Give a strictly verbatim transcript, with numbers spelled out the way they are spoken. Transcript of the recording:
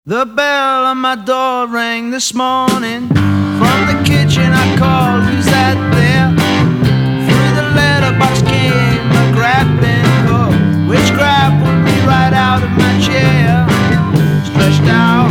The bell on my door rang this morning. From the kitchen I called, who's that there? Through the letterbox came a grappling hook, which grappled me right out of my chair. Stretched out